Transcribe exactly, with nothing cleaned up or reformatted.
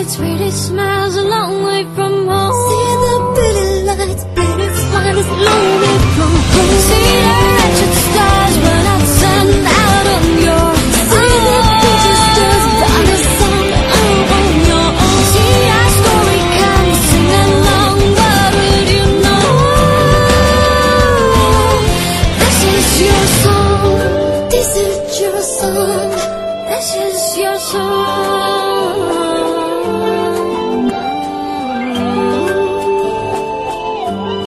sweetest smiles a long way from home. See the pretty lights, pretty smile is a long way from home. See the wretched stars when I turn out on yours. See the picture stars, find a song all on your own. See our story come, sing along, what would you know? This is your song, this is your song, this is your song.